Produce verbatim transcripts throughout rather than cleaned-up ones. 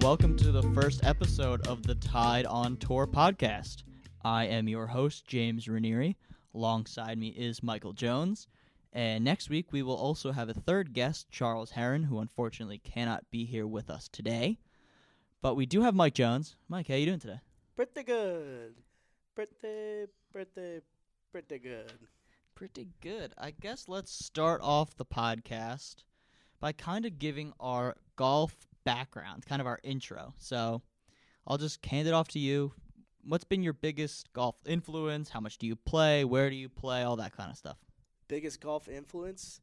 welcome to the first episode of the Tide on Tour podcast. I am your host, James Ranieri. Alongside me is Michael Jones. And next week, we will also have a third guest, Charles Heron, who unfortunately cannot be here with us today. But we do have Mike Jones. Mike, how you doing today? Pretty good. Pretty, pretty, pretty good. Pretty good. I guess let's start off the podcast by kind of giving our golf background, kind of our intro. So I'll just hand it off to you. What's been your biggest golf influence? How much do you play? Where do you play? All that kind of stuff. Biggest golf influence?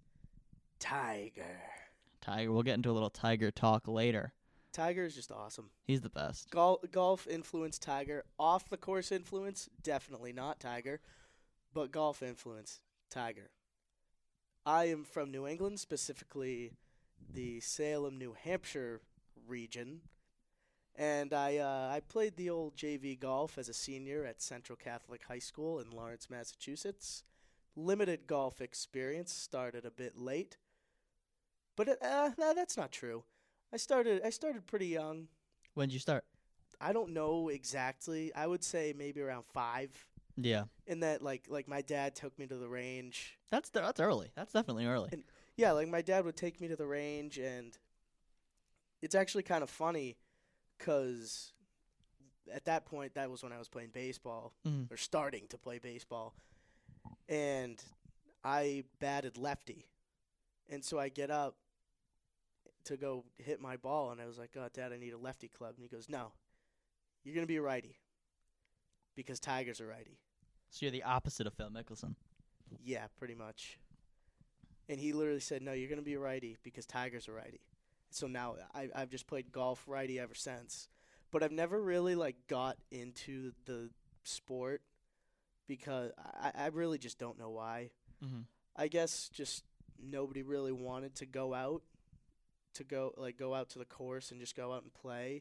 Tiger. Tiger. We'll get into a little Tiger talk later. Tiger is just awesome. He's the best. Gol- golf influence, Tiger. Off the course influence, definitely not Tiger. But golf influence, Tiger. I am from New England, specifically the Salem, New Hampshire region. And I uh, I played the old J V golf as a senior at Central Catholic High School in Lawrence, Massachusetts. Limited golf experience, started a bit late. But it, uh, no, that's not true. I started I started pretty young. When did you start? I don't know exactly. I would say maybe around five. Yeah. In that, like, like my dad took me to the range. That's that's early. That's definitely early. And yeah, like my dad would take me to the range, and it's actually kind of funny because at that point, that was when I was playing baseball, mm-hmm. or starting to play baseball, and I batted lefty. And so I get up to go hit my ball, and I was like, oh, Dad, I need a lefty club. And he goes, no, you're going to be a righty because Tiger's a righty. So you're the opposite of Phil Mickelson. Yeah, pretty much. And he literally said, no, you're going to be a righty because Tiger's a righty. So now I, I've just played golf righty ever since. But I've never really, like, got into the sport because I, I really just don't know why. Mm-hmm. I guess just nobody really wanted to go out, to go, like, go out to the course and just go out and play.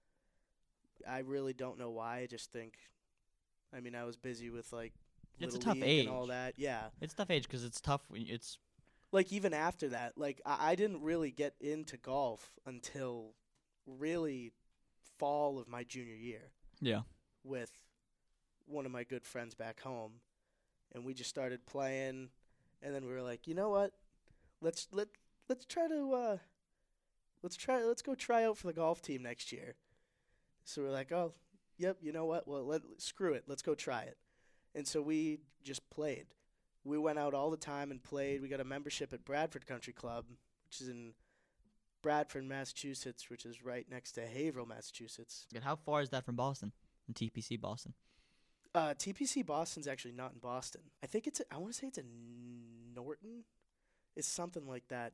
I really don't know why. I just think, I mean, I was busy with, like, It's a Little tough League age. and all that. Yeah. It's a tough age because it's tough. When it's Like, even after that, like, I, I didn't really get into golf until really fall of my junior year. Yeah. With one of my good friends back home. And we just started playing, and then we were like, you know what? Let's let let's try to uh let's try let's go try out for the golf team next year. So we're like, oh, yep, you know what? Well, let screw it. Let's go try it. And so we just played. We went out all the time and played. We got a membership at Bradford Country Club, which is in Bradford, Massachusetts, which is right next to Haverhill, Massachusetts. And how far is that from Boston? From T P C Boston? Uh, T P C Boston's actually not in Boston. I think it's, a, I want to say it's in Norton. It's something like that.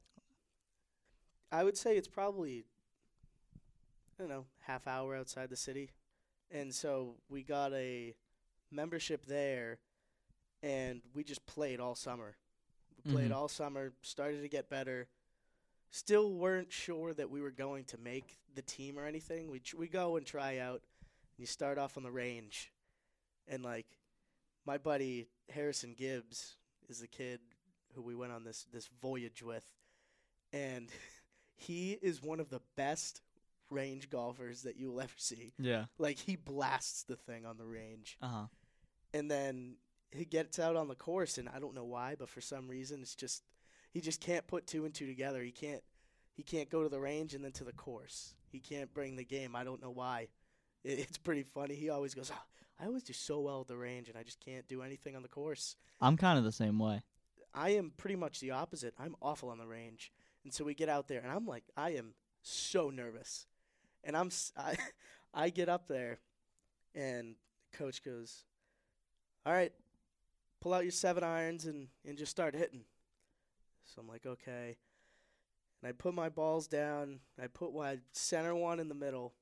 I would say it's probably, I don't know, half hour outside the city. And so we got a membership there, and we just played all summer. We played Mhm. all summer, started to get better. Still weren't sure that we were going to make the team or anything. We tr- we go and try out, and you start off on the range. And, like, my buddy Harrison Gibbs is the kid who we went on this, this voyage with. And he is one of the best range golfers that you will ever see. Yeah. Like, he blasts the thing on the range. Uh-huh. And then he gets out on the course, and I don't know why, but for some reason it's just he just can't put two and two together. He can't he can't go to the range and then to the course. He can't bring the game. I don't know why. It, it's pretty funny. He always goes, oh, I always do so well at the range, and I just can't do anything on the course. I'm kind of the same way. I am pretty much the opposite. I'm awful on the range. And so we get out there, and I'm like, I am so nervous. And I'm s- I, I get up there, and coach goes, all right, pull out your seven irons and, and just start hitting. So I'm like, okay. And I put my balls down. I put my center one in the middle.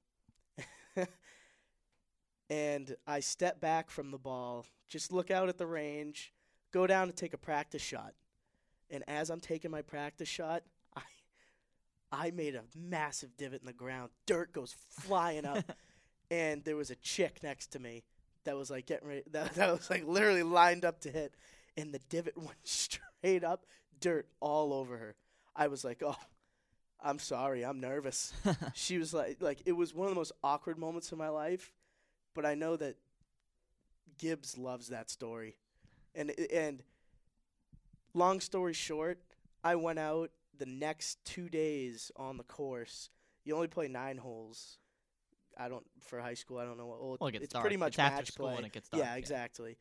And I step back from the ball, just look out at the range, go down to take a practice shot. And as I'm taking my practice shot, I I made a massive divot in the ground. Dirt goes flying up. And there was a chick next to me that was like getting ready, that, that was like literally lined up to hit. And the divot went straight up, dirt all over her. I was like, oh, I'm sorry, I'm nervous. She was like, like it was one of the most awkward moments of my life, but I know that Gibbs loves that story. And and long story short, I went out the next two days on the course. You only play nine holes. I don't for high school. I don't know what. Well, Well, it gets it's dark. pretty much It's after match school play. and it gets dark. Yeah, exactly.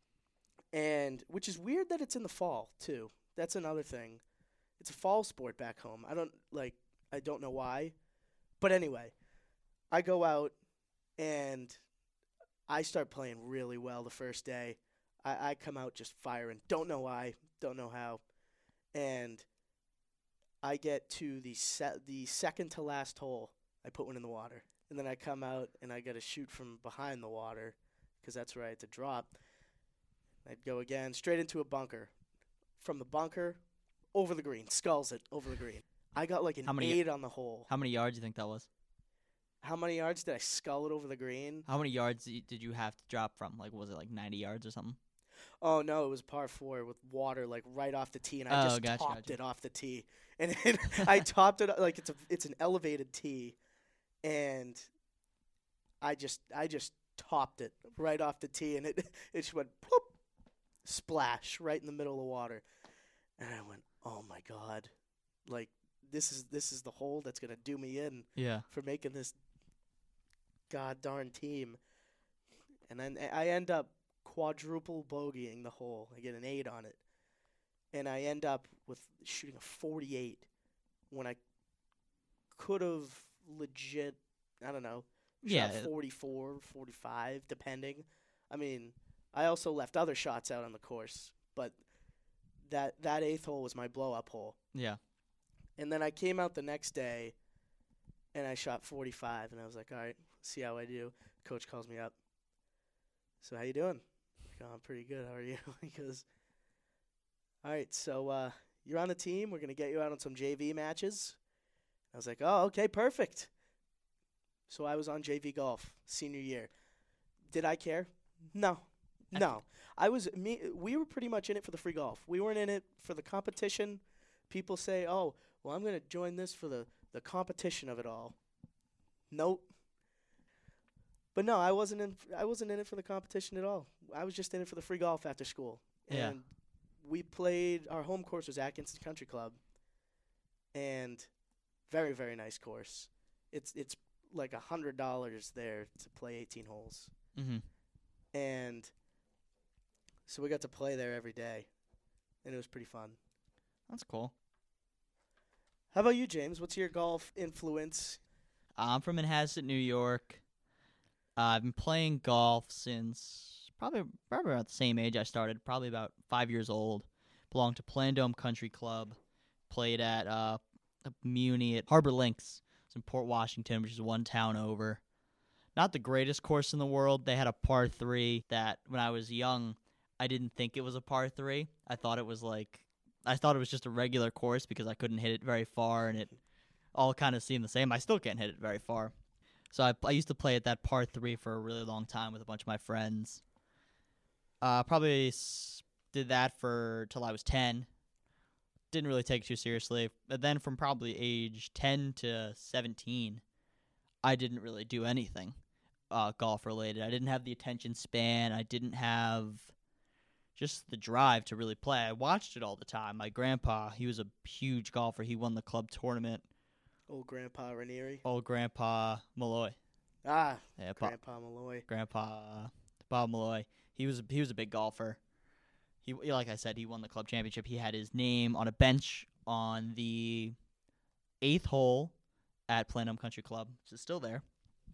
And which is weird that it's in the fall too. That's another thing. It's a fall sport back home. I don't like. I don't know why, but anyway, I go out and I start playing really well the first day. I, I come out just firing. Don't know why. Don't know how. And I get to the se- the second to last hole. I put one in the water. And then I come out and I got to shoot from behind the water because that's where I had to drop. I'd go again, straight into a bunker. From the bunker, over the green. Skulls it, over the green. I got like an How many- eight on the hole. How many yards do you think that was? How many yards did I skull it over the green? How many yards did you- did you have to drop from? Like, was it like ninety yards or something? Oh, no, it was par four with water like right off the tee, and I Oh, just gotcha, topped gotcha. it off the tee. And then I topped it like it's a it's an elevated tee, and I just I just topped it right off the tee, and it it just went plop, splash right in the middle of the water, and I went, oh my god, like this is this is the hole that's gonna do me in Yeah. for making this god darn team, and then I end up quadruple bogeying the hole. I get an eight on it, and I end up with shooting a forty-eight when I could have legit, I don't know, shot Yeah. forty-four, forty-five, depending. I mean, I also left other shots out on the course, but that that eighth hole was my blow-up hole. Yeah. And then I came out the next day, and I shot forty-five, and I was like, all right, see how I do. Coach calls me up. So how you doing? I go, I'm pretty good. How are you? He goes, all right, so uh, you're on the team. We're going to get you out on some J V matches. I was like, oh, okay, perfect. So I was on J V golf senior year. Did I care? No. No. I was me we were pretty much in it for the free golf. We weren't in it for the competition. People say, "Oh, well, I'm going to join this for the the competition of it all." Nope. But no, I wasn't in I wasn't in it for the competition at all. I was just in it for the free golf after school. Yeah. And we played our home course was Atkinson Country Club. And very, very nice course. It's it's like a hundred dollars there to play eighteen holes. Mm-hmm. And so we got to play there every day, and it was pretty fun. That's cool. How about you, James? What's your golf influence? I'm from Manhasset, New York. Uh, I've been playing golf since probably probably about the same age I started, probably about five years old. Belonged to Plandome Country Club. Played at uh, a Muni at Harbor Links. It's in Port Washington, which is one town over. Not the greatest course in the world. They had a par three that when I was young, I didn't think it was a par three. I thought it was like, I thought it was just a regular course because I couldn't hit it very far and it all kind of seemed the same. I still can't hit it very far. So I, I used to play at that par three for a really long time with a bunch of my friends. Uh, probably s- did that for till I was ten. Didn't really take it too seriously. But then from probably age ten to seventeen, I didn't really do anything uh, golf related. I didn't have the attention span. I didn't have just the drive to really play. I watched it all the time. My grandpa, he was a huge golfer. He won the club tournament. Old Grandpa Ranieri. Old Grandpa Malloy. Ah, Yeah, pa- Grandpa Malloy. Grandpa Bob Malloy. He was he was a big golfer. He like I said, he won the club championship. He had his name on a bench on the eighth hole at Plandome Country Club, which is still there.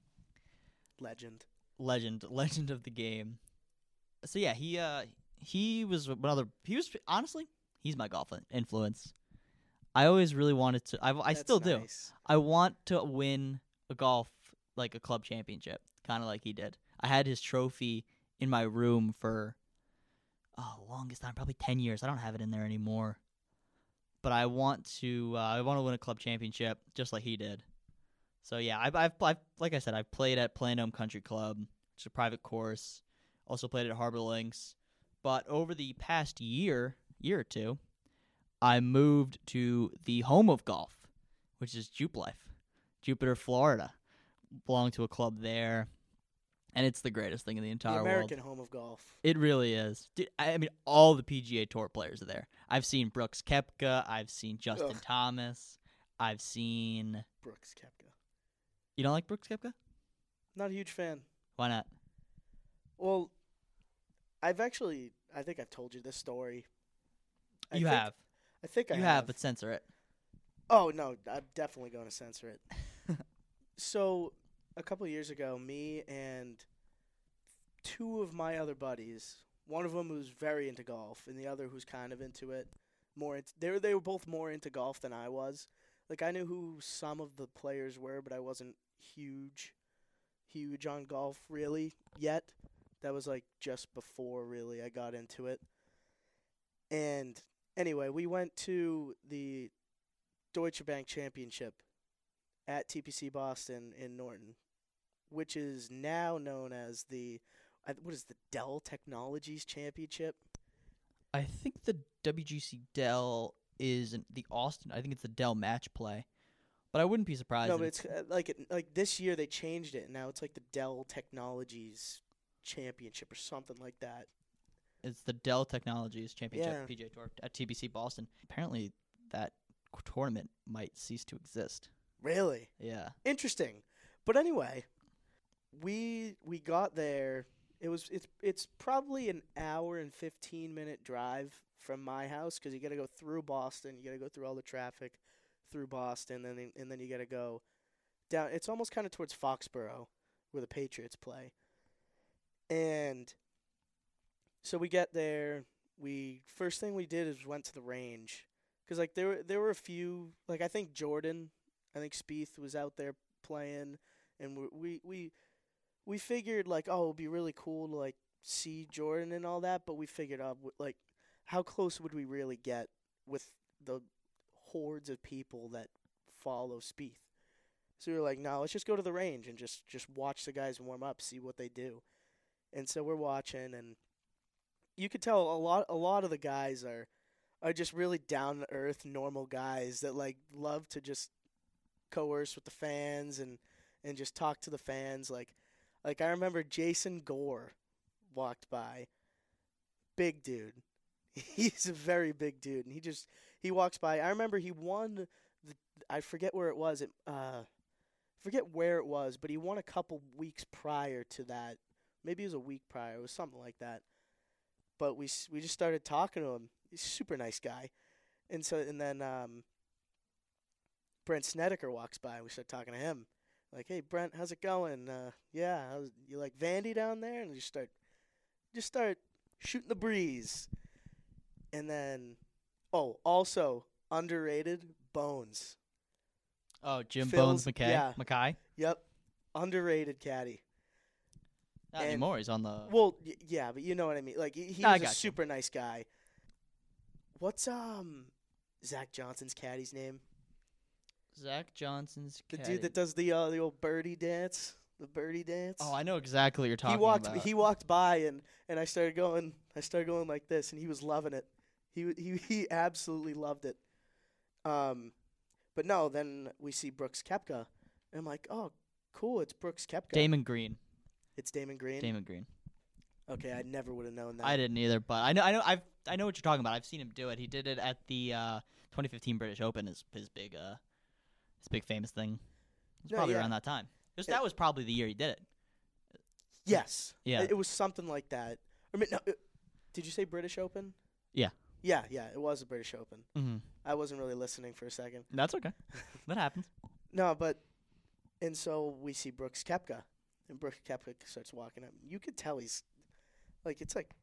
Legend. Legend, legend of the game. So yeah, he uh he was another. He was honestly, he's my golf influence. I always really wanted to. I I That's still do. nice. I want to win a golf like a club championship, kind of like he did. I had his trophy in my room for oh, the longest time, probably ten years. I don't have it in there anymore. But I want to. Uh, I want to win a club championship just like he did. So yeah, I've, I've, I've like I said, I've played at Plandome Country Club, which is a private course. Also played at Harbor Links. But over the past year, year or two, I moved to the home of golf which is Jupe Life. Jupiter, Florida. Belong to a club there, and it's the greatest thing in the The entire American world. home of golf. It really is. Dude, I I mean, all the P G A Tour players are there. I've seen Brooks Koepka. I've seen Justin Ugh. Thomas. I've seen... Brooks Koepka. You don't like Brooks Koepka? Not a huge fan. Why not? Well, I've actually, I think I've told you this story. I You think, have. I think I You have. have, but censor it. Oh, no, I'm definitely going to censor it. So, a couple of years ago, me and two of my other buddies, one of them who's very into golf, and the other who's kind of into it, more into, they were they were both more into golf than I was. Like I knew who some of the players were, but I wasn't huge, huge on golf really yet. That was like just before really I got into it. And anyway, we went to the Deutsche Bank Championship at T P C Boston in Norton, which is now known as the uh, what is the Dell Technologies Championship? I think the W G C Dell is in the Austin. I think it's the Dell Match Play, but I wouldn't be surprised. No, if but it's uh, like it, like this year they changed it, and now it's like the Dell Technologies Championship or something like that. It's the Dell Technologies Championship Yeah. P G A Tour at T B C Boston. Apparently, that tournament might cease to exist. Really Yeah. interesting. But anyway, we we got there. It was it's it's probably an hour and fifteen minute drive from my house because you got to go through Boston. You got to go through all the traffic through Boston, and then and then you got to go down. It's almost kind of towards Foxborough, where the Patriots play. And so we get there. We first thing we did is went to the range because like there were there were a few like I think Jordan, I think Spieth was out there playing, and we we we, we figured like oh it'd be really cool to like see Jordan and all that, but we figured out uh, like how close would we really get with the hordes of people that follow Spieth. So we were like, no, let's just go to the range and just just watch the guys warm up, see what they do. And so we're watching, and you could tell a lot a lot of the guys are are just really down to earth, normal guys that like love to just coerce with the fans and, and just talk to the fans. Like like I remember Jason Gore walked by. Big dude. He's a very big dude, and he just he walks by. I remember he won the, I forget where it was. It uh forget where it was, but he won a couple weeks prior to that. Maybe it was a week prior. It was something like that. But we we just started talking to him. He's a super nice guy. And so and then um, Brent Snedeker walks by, and we start talking to him. Like, hey, Brent, how's it going? Uh, yeah, how's, you like Vandy down there? And we just start, just start shooting the breeze. And then, oh, also underrated Bones. Oh, Jim Phil's- Bones McKay. yeah. McKay. Yep, underrated caddy. Not And- anymore. He's on the. Well, y- yeah, but you know what I mean. Like he, he I was a gotcha. super nice guy. What's um Zach Johnson's caddy's name? Zach Johnson's. The caddy. dude that does the uh, the old birdie dance, the birdie dance. Oh, I know exactly what you're talking he walked about. he walked by and, and I started going I started going like this, and he was loving it. He he he absolutely loved it. Um, but no, then we see Brooks Koepka, and I'm like, oh, cool, it's Brooks Koepka. Damon Green. It's Damon Green. Damon Green. Okay, I never would have known that. I didn't either, but I know, I know, I've, I know what you're talking about. I've seen him do it. He did it at the uh, twenty fifteen British Open. His his big, uh, his big famous thing. It was No, probably yeah. around that time. Just It- that was probably the year he did it. Yes. Yeah. It, it was something like that. I mean, no, it, did you say British Open? Yeah. Yeah, yeah, it was a British Open. Mm-hmm. I wasn't really listening for a second. That's okay. That happens. No, but and so we see Brooks Koepka, and Brooks Koepka starts walking up. You could tell he's like it's like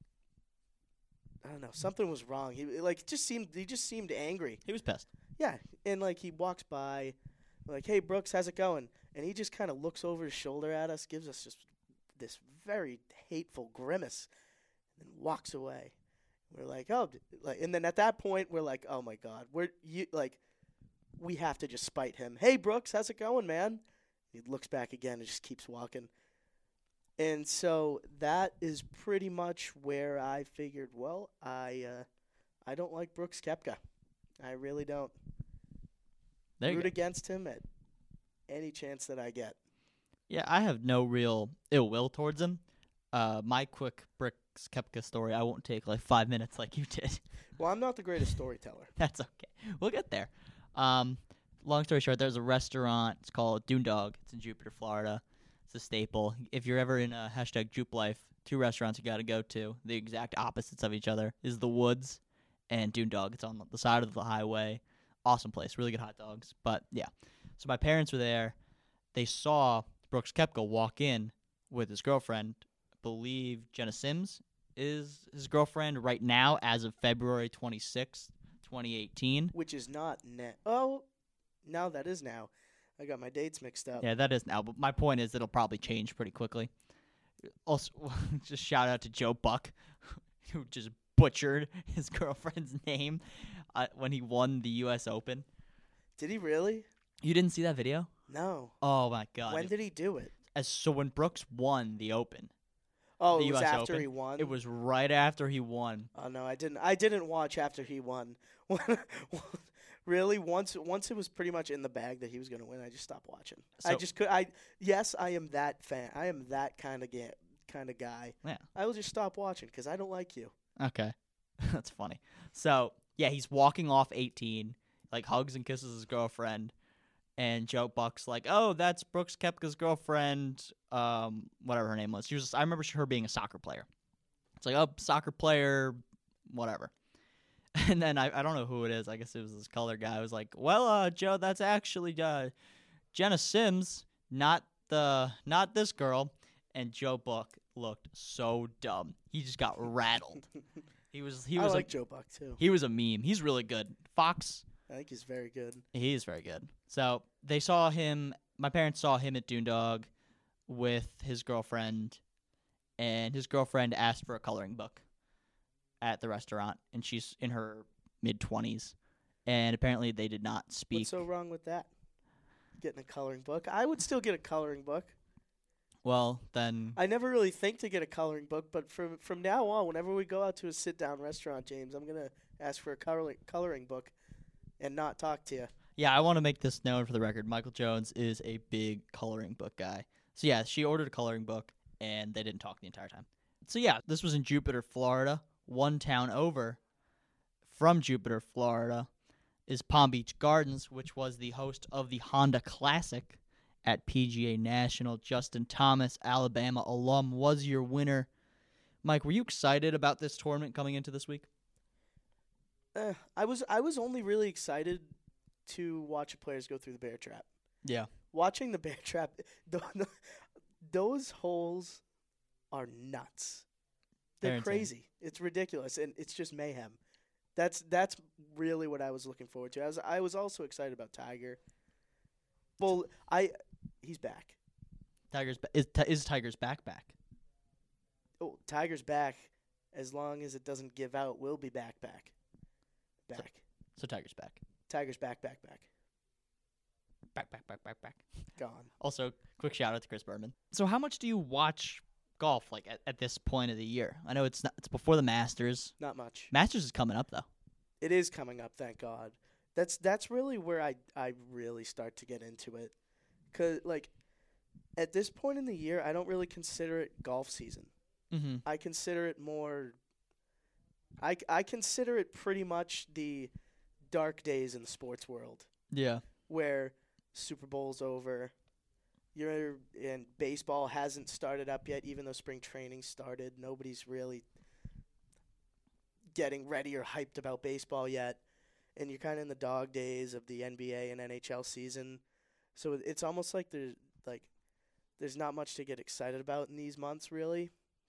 I don't know, something was wrong. He like it just seemed he just seemed angry. He was pissed. Yeah, and like he walks by, like, "Hey Brooks, how's it going?" And he just kind of looks over his shoulder at us, gives us just this very hateful grimace, and walks away. We're like, "Oh," d-" like, and then at that point, we're like, "Oh my God, we're you like, we have to just spite him." "Hey Brooks, how's it going, man?" He looks back again and just keeps walking. And so that is pretty much where I figured, well, I uh, I don't like Brooks Koepka. I really don't. There you root go. against him at any chance that I get. Yeah, I have no real ill will towards him. Uh, my quick Brooks Koepka story, I won't take like five minutes like you did. Well, I'm not the greatest storyteller. That's okay. We'll get there. Um, long story short, there's a restaurant. It's called Dune Dog. It's in Jupiter, Florida. It's a staple. If you're ever in a hashtag Jupe Life, two restaurants you got to go to, the exact opposites of each other, is The Woods and Dune Dog. It's on the side of the highway. Awesome place. Really good hot dogs. But, yeah. So my parents were there. They saw Brooks Koepka walk in with his girlfriend. I believe Jenna Sims is his girlfriend right now as of February twenty-sixth, twenty eighteen. Which is not now. Oh, now that is now. I got my dates mixed up. Yeah, that is now. But my point is it'll probably change pretty quickly. Also, just shout out to Joe Buck, who just butchered his girlfriend's name uh, when he won the U S Open. Did he really? You didn't see that video? No. Oh, my God. When did he do it? As So when Brooks won the Open. Oh, the it was U S after Open, he won? It was right after he won. Oh, no, I didn't. I didn't watch after he won. Really? Once once it was pretty much in the bag that he was going to win, I just stopped watching. I So- just could. I Yes, I am that fan. I am that kind of ga- kind of guy. Yeah. I will just stop watching because I don't like you. Okay. That's funny. So, yeah, he's walking off eighteen, like hugs and kisses his girlfriend. And Joe Buck's like, oh, that's Brooks Koepka's girlfriend, um, whatever her name was. She was. I remember her being a soccer player. It's like, oh, soccer player, whatever. And then I, I don't know who it is. I guess it was this color guy. I was like, well, uh, Joe, that's actually uh, Jenna Sims, not the not this girl. And Joe Buck looked so dumb. He just got rattled. He was he I was like a, Joe Buck too. he was a meme. He's really good. Fox. I think he's very good. He is very good. So they saw him. My parents saw him at Dune Dog with his girlfriend, and his girlfriend asked for a coloring book at the restaurant, and she's in her mid twenties, and apparently they did not speak. What's so wrong with that? Getting a coloring book. I would still get a coloring book. Well, then I never really think to get a coloring book, but from from now on, whenever we go out to a sit down restaurant, James, I'm gonna ask for a coloring coloring book, and not talk to you. yeah, I want to make this known for the record. Michael Jones is a big coloring book guy. So yeah, she ordered a coloring book, and they didn't talk the entire time. So yeah, this was in Jupiter, Florida. One town over from Jupiter, Florida, is Palm Beach Gardens, which was the host of the Honda Classic at P G A National. Justin Thomas, Alabama alum, was your winner. Mike, were you excited about this tournament coming into this week? Eh, I was I was only really excited to watch the players go through the bear trap. Yeah. Watching the bear trap, th- those holes are nuts. They're, They're insane. crazy. It's ridiculous, and it's just mayhem. That's that's really what I was looking forward to. I was I was also excited about Tiger. Well, I he's back. Tiger's ba- is, Ti- is Tiger's back back? Oh, Tiger's back. As long as it doesn't give out, we'll be back, back, back. So Tiger's back. Tiger's back, back, back. Back, back, back, back, back. Gone. Also, quick shout out to Chris Berman. So how much do you watch golf like at, at this point of the year? I know it's not, it's before the Masters. Not much. Masters is coming up though. It is coming up, thank God. That's that's really where I I really start to get into it, cause like at this point in the year, I don't really consider it golf season. Mm-hmm. I consider it more. I I consider it pretty much the dark days in the sports world, Yeah. where Super Bowl's over. You're and baseball hasn't started up yet, even though spring training started. Nobody's really getting ready or hyped about baseball yet. And you're kind of in the dog days of the N B A and N H L season. So it's almost like there's like there's not much to get excited about in these months really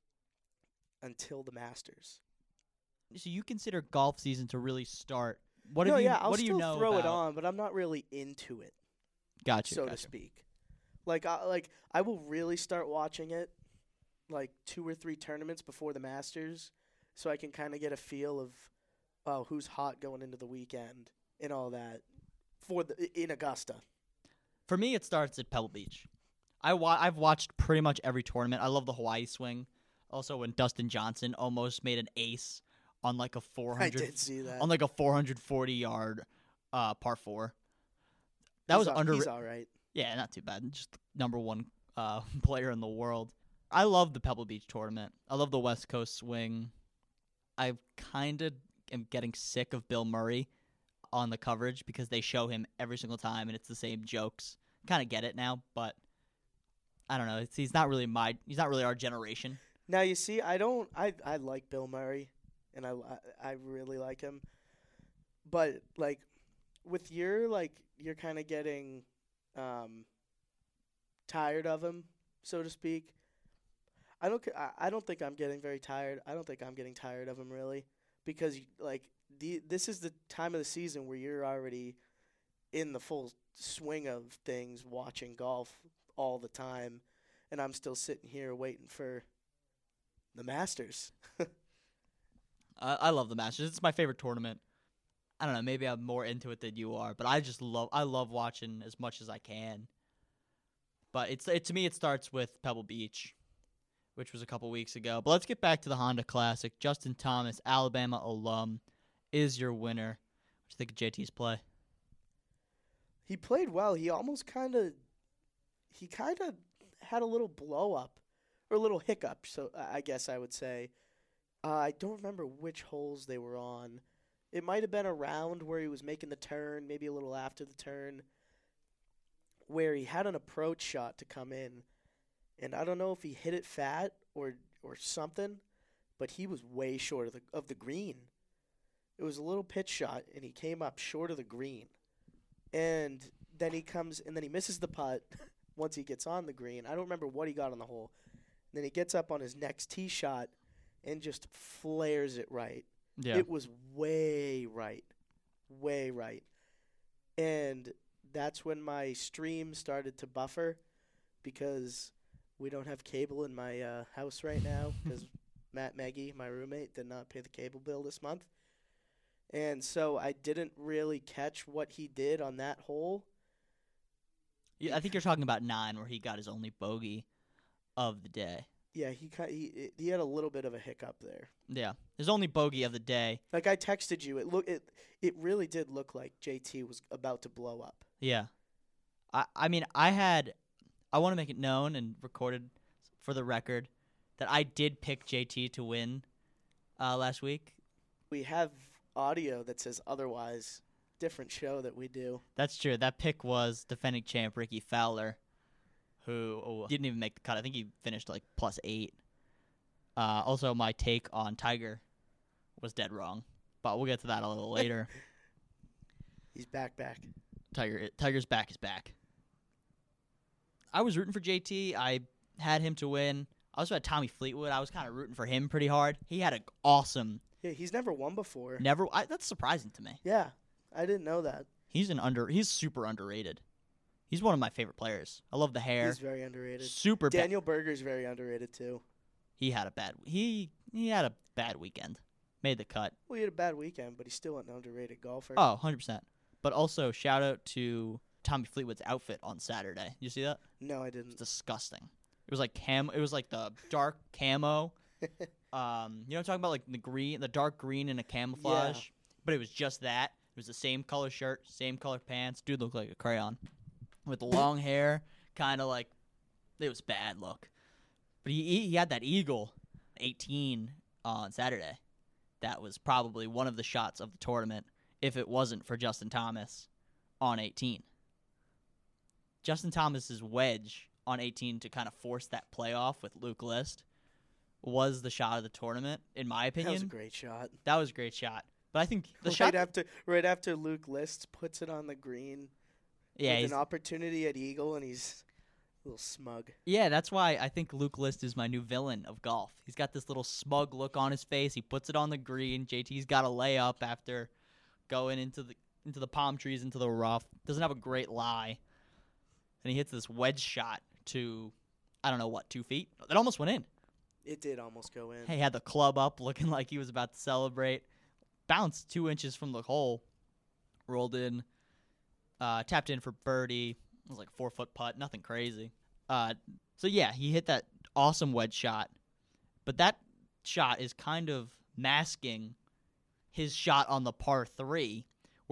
until the Masters. So you consider golf season to really start? What no, have you? yeah, I'll what do still you know throw it about- on, but I'm not really into it, Gotcha. so gotcha. to speak. Like I like I will really start watching it like two or three tournaments before the Masters, so I can kind of get a feel of oh who's hot going into the weekend and all that for the in Augusta. For me, it starts at Pebble Beach. I wa- I've watched pretty much every tournament. I love the Hawaii swing. Also, when Dustin Johnson almost made an ace on like a four I hundred did see that. on like a four hundred forty yard uh, par four. That he's was all, under. He's all right. Yeah, not too bad. Just number one uh, player in the world. I love the Pebble Beach tournament. I love the West Coast swing. I kind of am getting sick of Bill Murray on the coverage because they show him every single time and it's the same jokes. Kind of get it now, but I don't know. It's, he's not really my. He's not really our generation. Now you see, I don't. I I like Bill Murray, and I I really like him. But like, with your like, you're kind of getting um, tired of him, so to speak. I don't. I, I don't think I'm getting very tired. I don't think I'm getting tired of him really, because like the this is the time of the season where you're already in the full swing of things, watching golf all the time, and I'm still sitting here waiting for the Masters. I, I love the Masters. It's my favorite tournament. I don't know. Maybe I'm more into it than you are, but I just love. I love watching as much as I can. But it's it to me. It starts with Pebble Beach, which was a couple weeks ago. But let's get back to the Honda Classic. Justin Thomas, Alabama alum, is your winner. What do you think of J T's play? He played well. He almost kind of, he kind of had a little blow up, or a little hiccup. So I guess I would say, uh, I don't remember which holes they were on. It might have been a round where he was making the turn, maybe a little after the turn, where he had an approach shot to come in, and I don't know if he hit it fat or or something, but he was way short of the of the green. It was a little pitch shot, and he came up short of the green. And then he comes, and then he misses the putt once he gets on the green. I don't remember what he got on the hole. And then he gets up on his next tee shot and just flares it right. Yeah. It was way right. Way right. And that's when my stream started to buffer because we don't have cable in my uh, house right now because Matt Meggie, my roommate, did not pay the cable bill this month. And so I didn't really catch what he did on that hole. Yeah, I think you're talking about nine, where he got his only bogey of the day. Yeah, he he he had a little bit of a hiccup there. Yeah, his only bogey of the day. Like I texted you, it look it it really did look like J T was about to blow up. Yeah, I I mean I had I want to make it known and recorded for the record that I did pick J T to win uh, last week. We have audio that says otherwise. Different show that we do. That's true. That pick was defending champ Ricky Fowler, who oh, didn't even make the cut. I think he finished like plus eight. Uh, also, my take on Tiger was dead wrong, but we'll get to that a little later. He's back, back. Tiger, Tiger's back is back. I was rooting for J T. I had him to win. I also had Tommy Fleetwood. I was kind of rooting for him pretty hard. He had an awesome. Yeah, he's never won before. Never. I, that's surprising to me. Yeah, I didn't know that. He's an under. He's super underrated. He's one of my favorite players. I love the hair. He's very underrated. Super. Daniel ba- Berger's very underrated too. He had a bad. He he had a bad weekend. Made the cut. Well, he had a bad weekend, but he's still an underrated golfer. Oh, one hundred percent. But also, shout out to Tommy Fleetwood's outfit on Saturday. You see that? No, I didn't. It's disgusting. It was like cam. It was like the dark camo. um, you know what I'm talking about? Like the green, the dark green and a camouflage. Yeah. But it was just that. It was the same color shirt, same color pants. Dude looked like a crayon. With the long hair, kind of like, it was bad look. But he he had that eagle, eighteen on Saturday. That was probably one of the shots of the tournament if it wasn't for Justin Thomas on eighteen. Justin Thomas's wedge on eighteen to kind of force that playoff with Luke List was the shot of the tournament, in my opinion. That was a great shot. That was a great shot. But I think the right shot after right after Luke List puts it on the green. Yeah, with he's, an opportunity at eagle, and he's a little smug. Yeah, that's why I think Luke List is my new villain of golf. He's got this little smug look on his face. He puts it on the green. J T's got a layup after going into the into the palm trees, into the rough. Doesn't have a great lie. And he hits this wedge shot to, I don't know what, two feet? It almost went in. It did almost go in. He had the club up looking like he was about to celebrate. Bounced two inches from the hole. Rolled in. Uh, tapped in for birdie. It was like a four-foot putt. Nothing crazy. Uh, so, yeah, he hit that awesome wedge shot. But that shot is kind of masking his shot on the par three,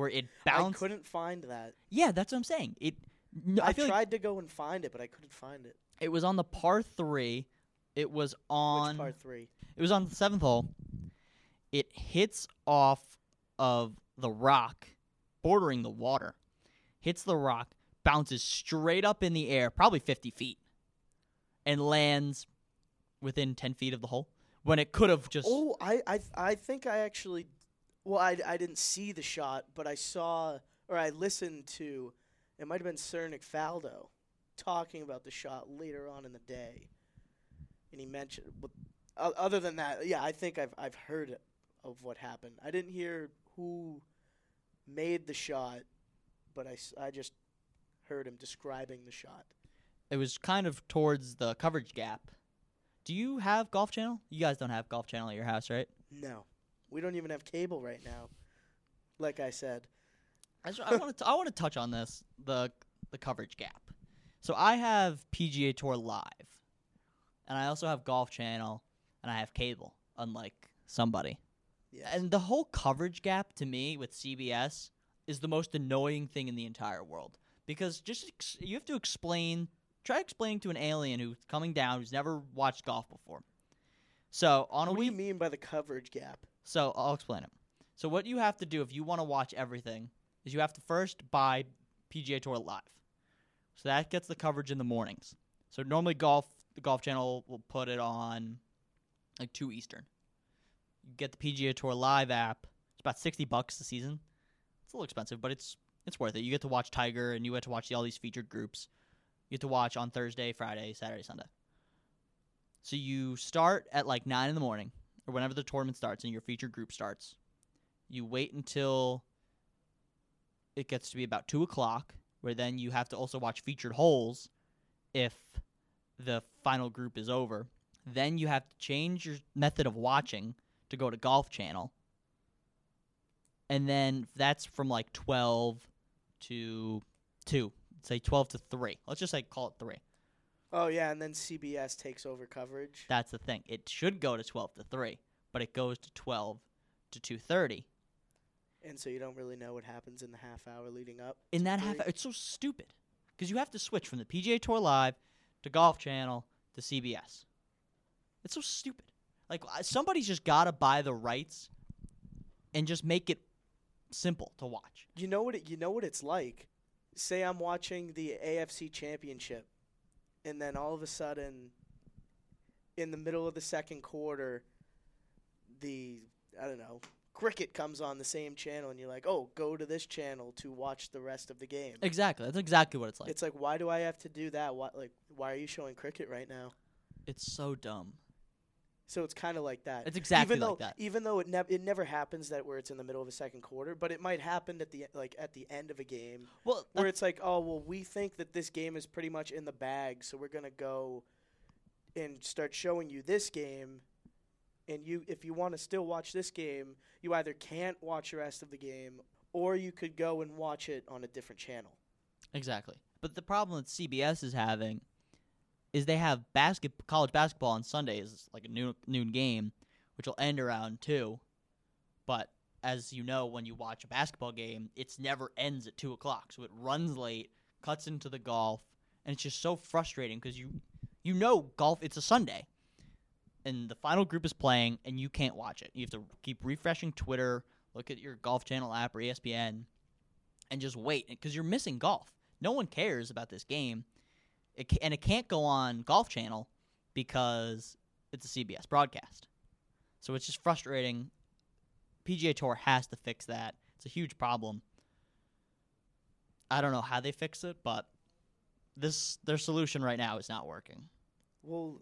where it I bounced. couldn't find that. Yeah, that's what I'm saying. It. No, I, I feel tried like to go and find it, but I couldn't find it. it was on the par three. It was on. Which par three? It was on the seventh hole. It hits off of the rock, bordering the water. Hits the rock, bounces straight up in the air, probably fifty feet, and lands within ten feet of the hole. When it could have just. Oh, I, I, I think I actually. Well, I, I didn't see the shot, but I saw or I listened to. It might have been Cernic Faldo talking about the shot later on in the day, and he mentioned. Uh, other than that, yeah, I think I've I've heard of what happened. I didn't hear who made the shot, but I, I just heard him describing the shot. It was kind of towards the coverage gap. Do you have Golf Channel? You guys don't have Golf Channel at your house, right? No, we don't even have cable right now. Like I said. I, I want to I want to touch on this the the coverage gap. So I have P G A Tour Live, and I also have Golf Channel, and I have cable. Unlike somebody, Yes. and the whole coverage gap to me with C B S is the most annoying thing in the entire world because just ex- you have to explain, try explaining to an alien who's coming down who's never watched golf before. So on a What do you week, mean by the coverage gap? so I'll explain it. So what you have to do if you want to watch everything is you have to first buy P G A Tour Live. So that gets the coverage in the mornings. So normally golf, the Golf Channel will put it on like two Eastern. You get the P G A Tour Live app. It's about sixty bucks a season. It's a little expensive, but it's it's worth it. You get to watch Tiger, and you get to watch all these featured groups. You get to watch on Thursday, Friday, Saturday, Sunday. So you start at like nine in the morning, or whenever the tournament starts and your featured group starts. You wait until it gets to be about two o'clock, where then you have to also watch featured holes if the final group is over. Then you have to change your method of watching to go to Golf Channel. And then that's from like twelve to two. Say twelve to three. Let's just say call it three. Oh, yeah, and then C B S takes over coverage. That's the thing. It should go to twelve to three, but it goes to twelve to two thirty. And so you don't really know what happens in the half hour leading up. In to that three? half hour, it's so stupid. Because you have to switch from the P G A Tour Live to Golf Channel to C B S. It's so stupid. Like, uh, somebody's just got to buy the rights and just make it simple to watch. You know what it, you know what it's like? Say I'm watching the A F C Championship, and then all of a sudden, in the middle of the second quarter, the, I don't know, cricket comes on the same channel, and you're like, oh, go to this channel to watch the rest of the game. Exactly. That's exactly what it's like. It's like, why do I have to do that? Why, like, why are you showing cricket right now? It's so dumb. So it's kind of like that. It's exactly even like though, that. Even though it never it never happens that where it's in the middle of a second quarter, but it might happen at the like at the end of a game Well, where that's- it's like, oh well, we think that this game is pretty much in the bag, so we're gonna go and start showing you this game. And you, if you want to still watch this game, you either can't watch the rest of the game, or you could go and watch it on a different channel. Exactly. But the problem that C B S is having is they have basket college basketball on Sundays, like a noon, noon game, which will end around two. But as you know, when you watch a basketball game, it never ends at two o'clock. So it runs late, cuts into the golf, and it's just so frustrating because you, you know golf, it's a Sunday. And the final group is playing, and you can't watch it. You have to keep refreshing Twitter, look at your Golf Channel app or E S P N, and just wait because you're missing golf. No one cares about this game. It ca- and it can't go on Golf Channel because it's a C B S broadcast. So it's just frustrating. P G A Tour has to fix that. It's a huge problem. I don't know how they fix it, but this their solution right now is not working. Well,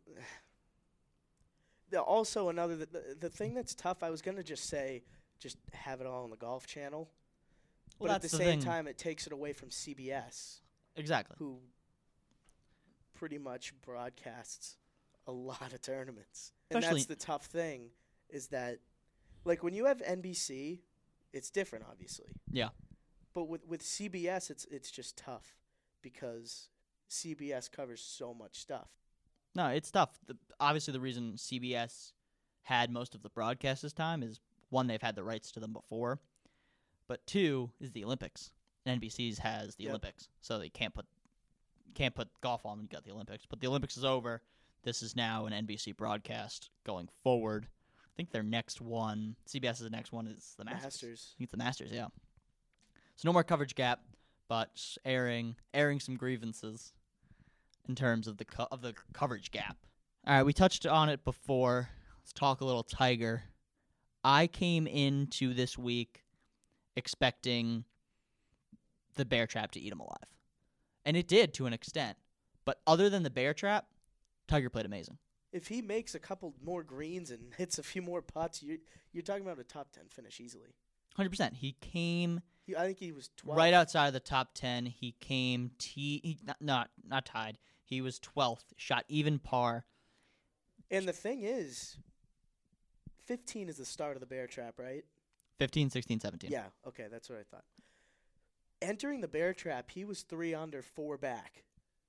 the- also another the, the, the thing that's tough. I was gonna just say, just have it all on the Golf Channel, Well, but at the that's the same thing. time, it takes it away from C B S, Exactly. who pretty much broadcasts a lot of tournaments. And Especially- that's the tough thing, is that, like, when you have N B C, it's different, obviously. Yeah. But with with C B S, it's it's just tough because C B S covers so much stuff. No, it's tough. The, obviously, the reason C B S had most of the broadcast this time is, one, they've had the rights to them before. But two is the Olympics. And N B C's has the Yep. Olympics, so they can't put can't put golf on when you got the Olympics. But the Olympics is over. This is now an N B C broadcast going forward. I think their next one, CBS's next one is the Masters. Masters. I think it's the Masters, yeah. So no more coverage gap, but just airing airing some grievances in terms of the co- of the coverage gap. All right, we touched on it before. Let's talk a little Tiger. I came into this week expecting the bear trap to eat him alive. And it did to an extent. But other than the bear trap, Tiger played amazing. If he makes a couple more greens and hits a few more putts, you're, you're talking about a top ten finish easily. one hundred percent. He came He, I think he was twelve. right outside of the top ten. He came t he, not, not not tied. He was twelfth, shot even par. And the thing is, fifteen is the start of the bear trap, right? fifteen, sixteen, seventeen. Yeah, okay, that's what I thought. Entering the bear trap, he was three under, four back.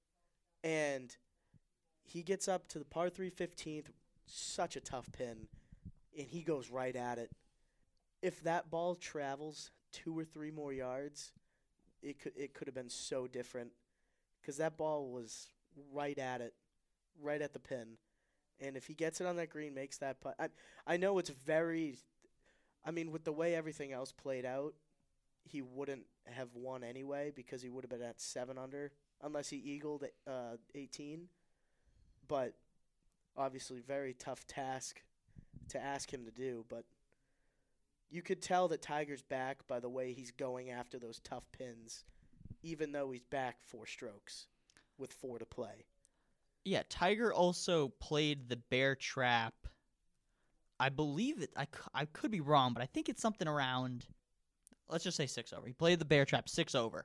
And he gets up to the par three fifteenth, such a tough pin, and he goes right at it. If that ball travels two or three more yards, it could it could have been so different, because that ball was right at it, right at the pin. And if he gets it on that green, makes that putt. I, I know it's very, I mean, with the way everything else played out, he wouldn't have won anyway because he would have been at seven under unless he eagled uh, eighteen. But obviously, very tough task to ask him to do. But you could tell that Tiger's back by the way he's going after those tough pins, even though he's back four strokes with four to play. Yeah, Tiger also played the bear trap. I believe it. I, c- I could be wrong, but I think it's something around, let's just say six over. He played the bear trap six over.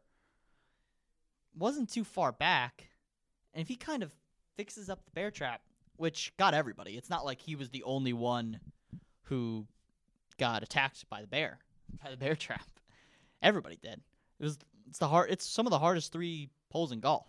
Wasn't too far back. And if he kind of fixes up the bear trap, which got everybody, it's not like he was the only one who got attacked by the bear, by the bear trap. Everybody did. It was it's the hard. It's some of the hardest three holes in golf.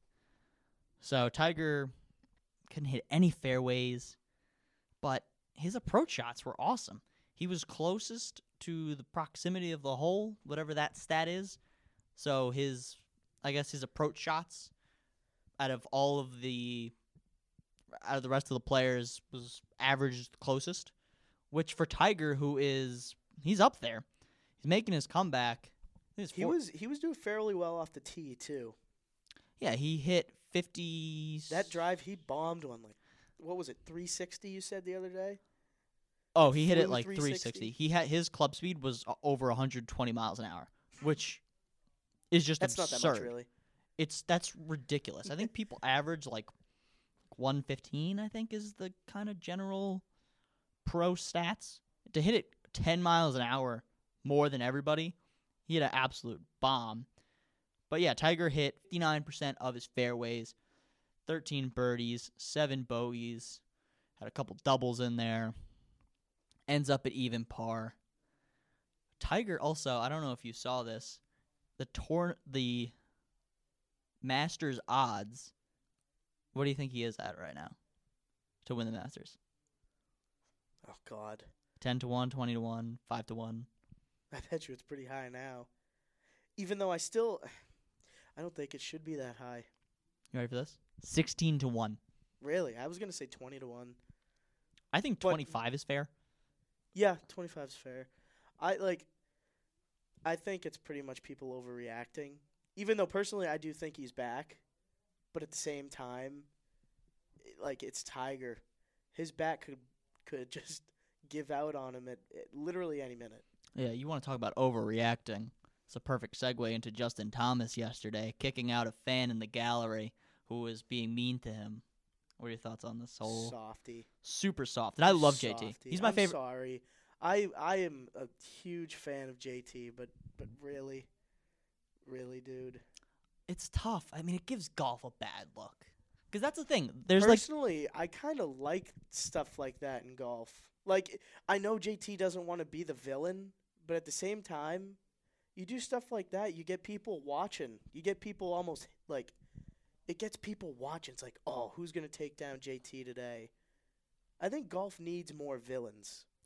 So Tiger couldn't hit any fairways, but his approach shots were awesome. He was closest to the proximity of the hole, whatever that stat is. So his, I guess his approach shots out of all of the, out of the rest of the players was averaged closest, which for Tiger, who is, he's up there. He's making his comeback. His He was he was doing fairly well off the tee too. Yeah, he hit fifty. That drive, he bombed one like, what was it, three sixty you said the other day? Oh, he hit it Flew like three three sixty? sixty. He had his club speed was o- over one hundred twenty miles an hour, which is just That's absurd. not that much, really. It's that's ridiculous. I think people average like one fifteen, I think is the kind of general pro stats. To hit it ten miles an hour more than everybody, he hit an absolute bomb. But yeah, Tiger hit fifty-nine percent of his fairways, thirteen birdies, seven bogeys, had a couple doubles in there, ends up at even par. Tiger also, I don't know if you saw this, the tor- the Masters odds, what do you think he is at right now to win the Masters? Oh, God. ten to one, twenty to one, five to one. I bet you it's pretty high now. Even though I still, I don't think it should be that high. You ready for this? sixteen to one. Really? I was going to say twenty to one. I think But- twenty-five is fair. Yeah, twenty-five is fair. I like. I think it's pretty much people overreacting. Even though personally I do think he's back, but at the same time, it- like it's Tiger, his back could could just give out on him at, at literally any minute. Yeah, you want to talk about overreacting. It's a perfect segue into Justin Thomas yesterday, kicking out a fan in the gallery who was being mean to him. What are your thoughts on this whole Softy. super soft? And I love J T. Softy. He's my I'm favorite. Sorry, I I am a huge fan of J T, but but really, really, dude. It's tough. I mean, it gives golf a bad look. Because that's the thing. There's like Personally, I kind of like stuff like that in golf. Like, I know J T doesn't want to be the villain, but at the same time, you do stuff like that, you get people watching. You get people almost, like, it gets people watching. It's like, oh, who's going to take down J T today? I think golf needs more villains.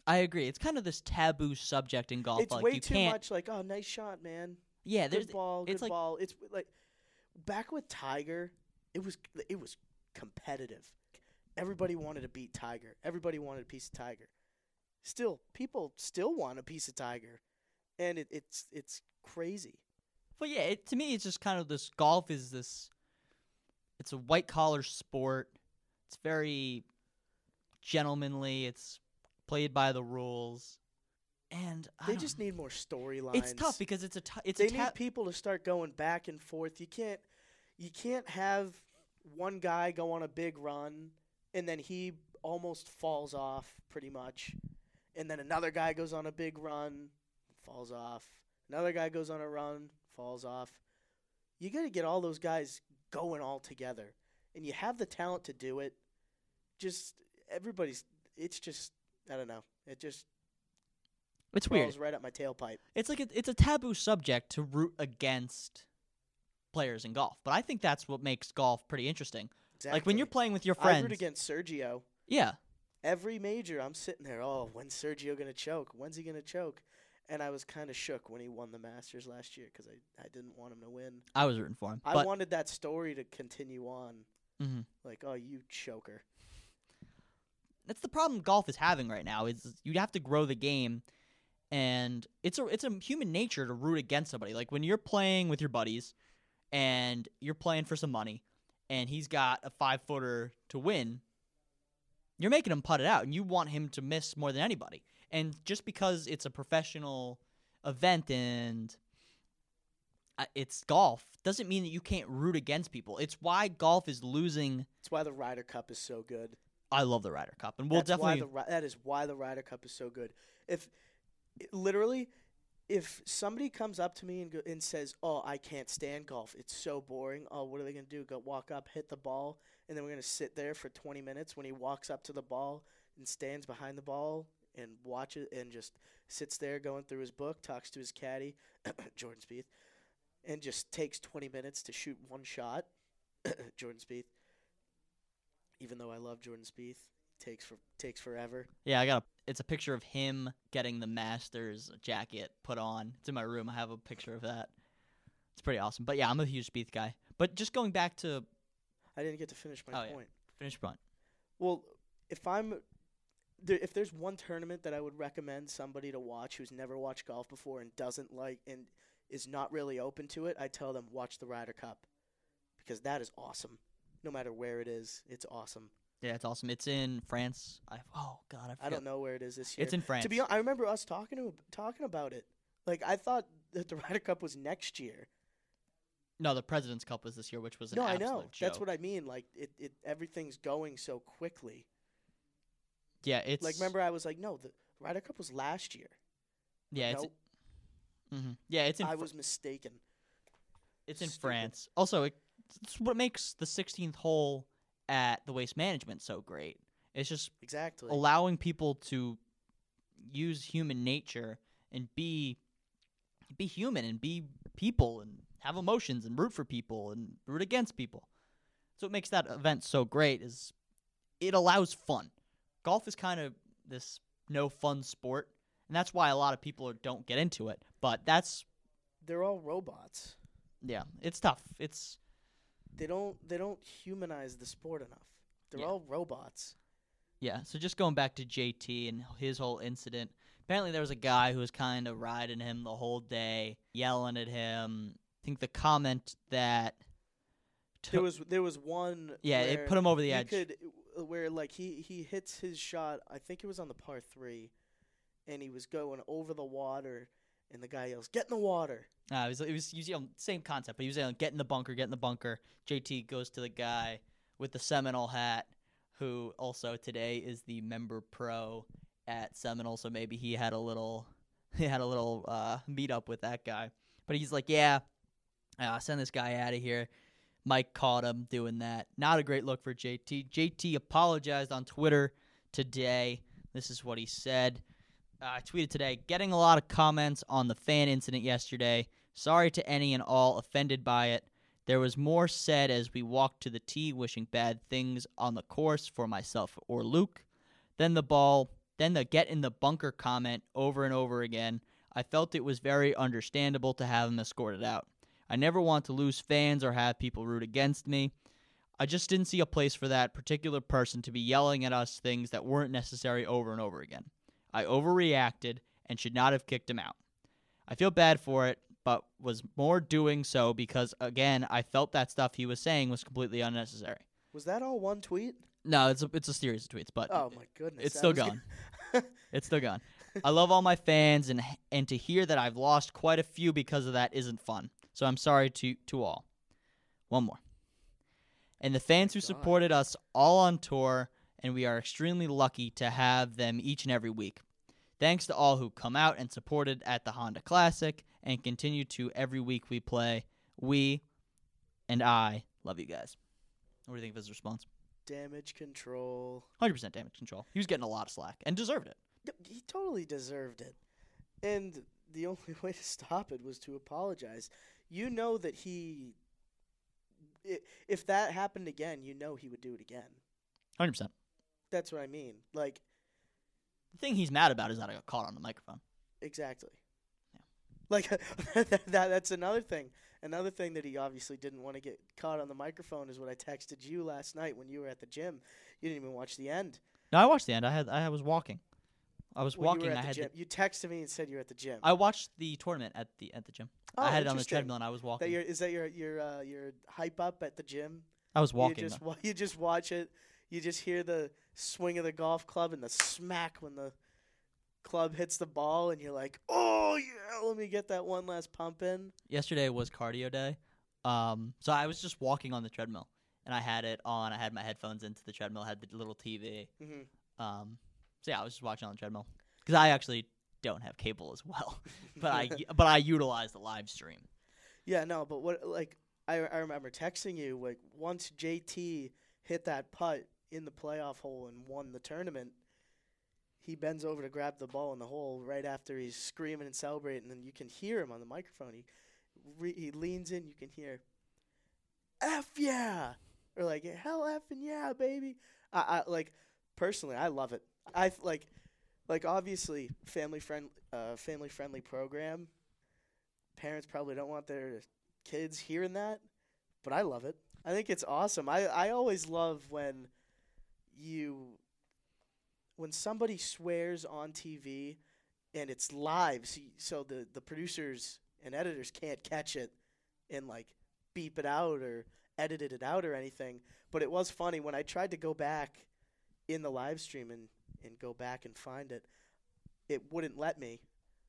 I agree. It's kind of this taboo subject in golf. It's like, way you too can't, much like, oh, nice shot, man. Yeah, there's Good ball, good it's like, ball. It's like back with Tiger, it was it was competitive. Everybody wanted to beat Tiger. Everybody wanted a piece of Tiger. Still, people still want a piece of Tiger, and it, it's it's crazy. But yeah, it, to me, it's just kind of this. Golf is this. It's a white collar sport. It's very gentlemanly. It's played by the rules, and I They don't just know. need more storylines. It's tough because it's a t- it's They a ta- need people to start going back and forth. You can't you can't have one guy go on a big run and then he almost falls off pretty much. And then another guy goes on a big run, falls off. Another guy goes on a run, falls off. You got to get all those guys going all together. And you have the talent to do it. Just everybody's it's just I don't know. It just It's weird. crawls right up my tailpipe. It's like a, it's a taboo subject to root against players in golf, but I think that's what makes golf pretty interesting. Exactly. Like when you're playing with your I friends. root against Sergio. Yeah, Every major, I'm sitting there, oh, when's Sergio going to choke? When's he going to choke? And I was kind of shook when he won the Masters last year because I, I didn't want him to win. I was rooting for him. I but, wanted that story to continue on. Mhm. Like, oh, you choker. That's the problem golf is having right now. Is you have to grow the game, and it's a it's a human nature to root against somebody. Like when you're playing with your buddies, and you're playing for some money, and he's got a five footer to win. You're making him putt it out, and you want him to miss more than anybody. And just because it's a professional event and uh, it's golf doesn't mean that you can't root against people. It's why golf is losing. That's why the Ryder Cup is so good. I love the Ryder Cup, and we'll That's definitely. Why the, Ry- that is why the Ryder Cup is so good. If it, literally, if somebody comes up to me and go, and says, "Oh, I can't stand golf. It's so boring. Oh, what are they gonna do? Go walk up, hit the ball, and then we're gonna sit there for twenty minutes." When he walks up to the ball and stands behind the ball and watches and just sits there going through his book, talks to his caddy, Jordan Spieth, and just takes twenty minutes to shoot one shot, Jordan Spieth. Even though I love Jordan Spieth, takes for takes forever. Yeah, I got a. It's a picture of him getting the Masters jacket put on. It's in my room. I have a picture of that. It's pretty awesome. But yeah, I'm a huge Spieth guy. But just going back to I didn't get to finish my Oh, yeah. point. finish point. Well, if I'm there, if there's one tournament that I would recommend somebody to watch who's never watched golf before and doesn't like and is not really open to it, I tell them watch the Ryder Cup because that is awesome. No matter where it is, it's awesome. Yeah, it's awesome. It's in France. I oh god, I forget. I don't know where it is this year. It's in France. To be honest, I remember us talking to talking about it. Like I thought that the Ryder Cup was next year. No, the President's Cup was this year, which was an No, I absolute know. joke. That's what I mean. Like it, it, everything's going so quickly. Yeah, it's Like remember, I was like, no, the Ryder Cup was last year. Yeah, it's Nope, hmm yeah, it's in I Fr- was mistaken. it's in stupid. France. Also, it, it's what makes the sixteenth hole at the Waste Management so great. It's just Exactly. allowing people to use human nature and be be human and be people and have emotions and root for people and root against people. So what makes that event so great is it allows fun. Golf is kind of this no fun sport, and that's why a lot of people are, don't get into it. But that's They're all robots. yeah, it's tough. It's They don't. They don't humanize the sport enough. They're Yeah. all robots. Yeah, so just going back to J T and his whole incident, apparently there was a guy who was kind of riding him the whole day, yelling at him. I think the comment that took, There was there was one. yeah, where it put him over the you edge. could where like he he hits his shot. I think it was on the par three, and he was going over the water, and the guy yells, "Get in the water!" Uh, it was it was you know, same concept, but he was saying get in the bunker, get in the bunker. J T goes to the guy with the Seminole hat, who also today is the member pro at Seminole, so maybe he had a little he had a little uh, meet up with that guy. But he's like, yeah, uh, send this guy out of here. Mike caught him doing that. Not a great look for J T. J T apologized on Twitter today. This is what he said. Uh, I tweeted today, getting a lot of comments on the fan incident yesterday. Sorry to any and all offended by it. There was more said as we walked to the tee, wishing bad things on the course for myself or Luke. Then the ball Then the get in the bunker comment over and over again. I felt it was very understandable to have him escorted out. I never want to lose fans or have people root against me. I just didn't see a place for that particular person to be yelling at us things that weren't necessary over and over again. I overreacted and should not have kicked him out. I feel bad for it, but was more doing so because, again, I felt that stuff he was saying was completely unnecessary. Was that all one tweet? No, it's a, it's a series of tweets, but oh my goodness, it's still going. It's still going. I love all my fans, and and to hear that I've lost quite a few because of that isn't fun. So I'm sorry to, to all. One more. And the fans who supported us all on tour, and we are extremely lucky to have them each and every week. Thanks to all who come out and supported at the Honda Classic and continue to every week we play. We and I love you guys. What do you think of his response? Damage control. one hundred percent damage control. He was getting a lot of slack and deserved it. He totally deserved it. And the only way to stop it was to apologize. You know that he... If that happened again, you know he would do it again. one hundred percent. That's what I mean. Like... The thing he's mad about is that I got caught on the microphone. Exactly. Yeah. Like, that, that's another thing. Another thing that he obviously didn't want to get caught on the microphone is what I texted you last night when you were at the gym. You didn't even watch the end. No, I watched the end. I had I was walking. I was well, walking. You, were at I the had gym. the, you texted me and said you were at the gym. I watched the tournament at the at the gym. Oh, I had it on the interesting. treadmill and I was walking. That your, is that your your uh, your hype up at the gym? I was walking. You just wa- you just watch it. You just hear the swing of the golf club and the smack when the club hits the ball, and you're like, "Oh yeah, let me get that one last pump in." Yesterday was cardio day, um, so I was just walking on the treadmill, and I had it on. I had my headphones into the treadmill. Had the little T V. Mm-hmm. Um, so yeah, I was just watching on the treadmill because I actually don't have cable as well, but I but I utilize the live stream. Yeah, no, but what like I I remember texting you like once J T hit that putt in the playoff hole and won the tournament. He bends over to grab the ball in the hole right after he's screaming and celebrating, and you can hear him on the microphone. He re- he leans in, you can hear, F yeah! Or like, hell effing yeah, baby! I, I like, personally, I love it. I like, like obviously, family friend, uh, family friendly program. Parents probably don't want their kids hearing that, but I love it. I think it's awesome. I, I always love when you... When somebody swears on T V and it's live, so, so the, the producers and editors can't catch it and, like, beep it out or edit it out or anything. But it was funny when I tried to go back in the live stream and, and go back and find it, it wouldn't let me.